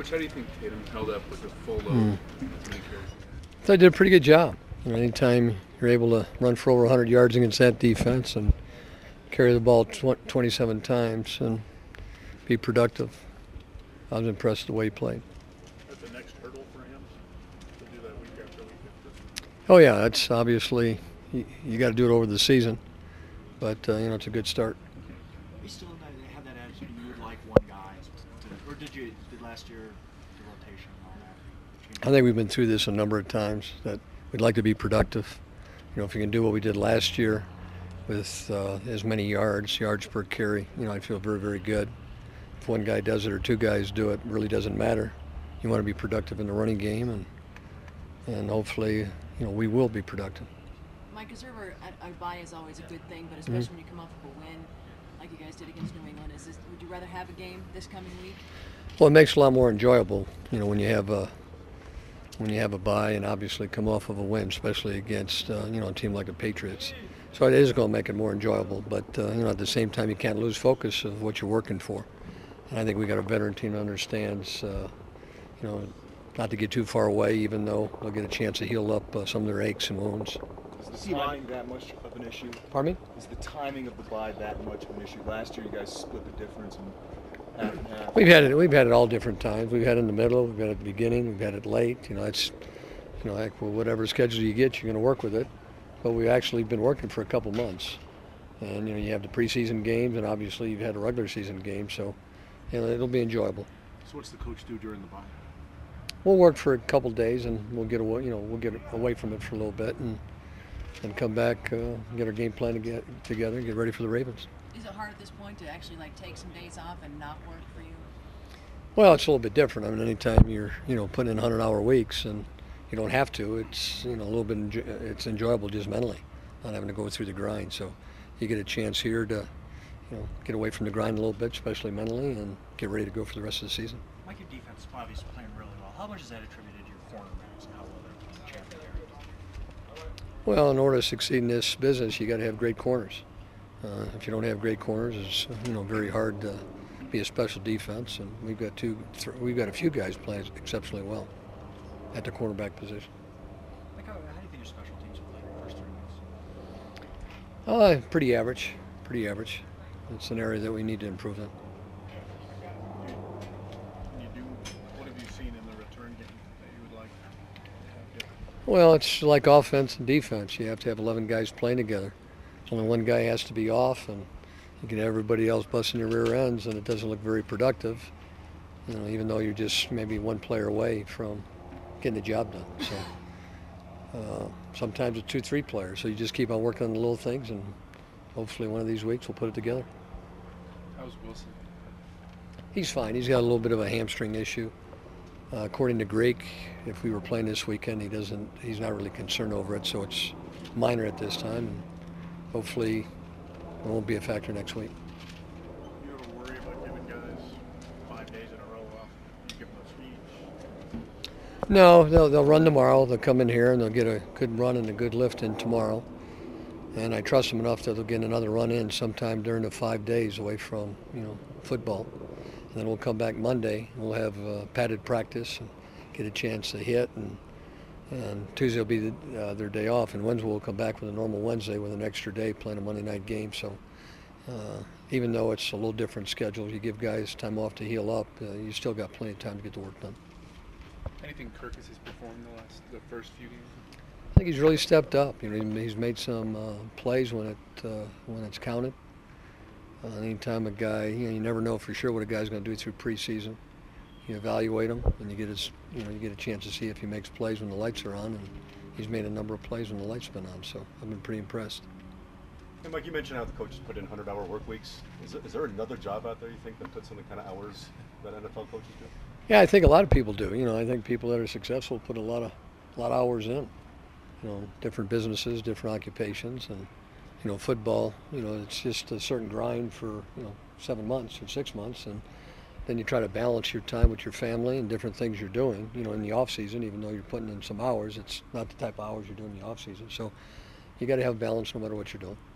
Coach, how do you think Tatum held up with a full load? I thought he did a pretty good job. Anytime you're able to run for over 100 yards against that defense and carry the ball 27 times and be productive, I was impressed with the way he played. That's the next hurdle for him to do that week after week. Oh yeah, that's obviously you got to do it over the season, but it's a good start. You still have that attitude you would like one guy, or did last year the rotation and all that? I think we've been through this a number of times that we'd like to be productive. If you can do what we did last year with as many yards per carry, I feel very, very good. If one guy does it or two guys do it, really doesn't matter. You want to be productive in the running game, and hopefully, we will be productive. Mike, a bye is always a good thing, but especially when you come off of a win like you guys did against New England, would you rather have a game this coming week? Well, it makes it a lot more enjoyable, when you have a bye and obviously come off of a win, especially against a team like the Patriots. So it is going to make it more enjoyable, but at the same time you can't lose focus of what you're working for. And I think we got a veteran team that understands, not to get too far away, even though they'll get a chance to heal up some of their aches and wounds. Is the timing that much of an issue? Pardon me? Is the timing of the bye that much of an issue? Last year you guys split the difference in half and half. We've had it all different times. We've had it in the middle, we've had it at the beginning, we've had it late. It's whatever schedule you get, you're going to work with it. But we've actually been working for a couple months. And you have the preseason games, and obviously you've had a regular season game, so it'll be enjoyable. So what's the coach do during the bye? We'll work for a couple days, and we'll get away from it for a little bit, and come back, get our game plan together, get ready for the Ravens. Is it hard at this point to actually take some days off and not work for you? Well, it's a little bit different. Anytime you're putting in 100-hour weeks and you don't have to, it's a little bit it's enjoyable just mentally, not having to go through the grind. So you get a chance here to get away from the grind a little bit, especially mentally, and get ready to go for the rest of the season. Mike, your defense is obviously playing really well. How much is that attributed to your cornerbacks and how well they're playing champion area? Well, in order to succeed in this business, you got to have great corners. If you don't have great corners, it's very hard to be a special defense. And we've got a few guys playing exceptionally well at the cornerback position. Like, how do you think your special teams have played in the first 3 weeks? Pretty average. Pretty average. It's an area that we need to improve in. What have you seen in the return game that you would like to have different? Well, it's like offense and defense. You have to have 11 guys playing together. Only one guy has to be off, and you get everybody else busting your rear ends, and it doesn't look very productive. Even though you're just maybe one player away from getting the job done. So sometimes it's 2, 3 players. So you just keep on working on the little things, and hopefully one of these weeks we'll put it together. How's Wilson? He's fine. He's got a little bit of a hamstring issue. According to Greek, if we were playing this weekend, he's not really concerned over it, so it's minor at this time, and hopefully it won't be a factor next week. You ever worry about giving guys 5 days in a row off? You give them a speech? No, they'll run tomorrow. They'll come in here and they'll get a good run and a good lift in tomorrow. And I trust them enough that they'll get another run in sometime during the 5 days away from football. And then we'll come back Monday. We'll have padded practice and get a chance to hit. And Tuesday will be their day off. And Wednesday we'll come back with a normal Wednesday with an extra day playing a Monday night game. So even though it's a little different schedule, you give guys time off to heal up, you still got plenty of time to get the work done. Anything Kirkus has performed the first few games? I think he's really stepped up. He's made some plays when it's counted. Anytime a guy, you never know for sure what a guy's going to do through preseason. You evaluate him, and you get a chance to see if he makes plays when the lights are on. And he's made a number of plays when the lights have been on. So I've been pretty impressed. And Mike, you mentioned how the coaches put in 100-hour work weeks. Is there another job out there you think that puts in the kind of hours that NFL coaches do? Yeah, I think a lot of people do. I think people that are successful put a lot of hours in. Different businesses, different occupations, and football. It's just a certain grind for 7 months or 6 months, and then you try to balance your time with your family and different things you're doing. In the off season, even though you're putting in some hours, it's not the type of hours you're doing in the off season. So you got to have balance no matter what you're doing.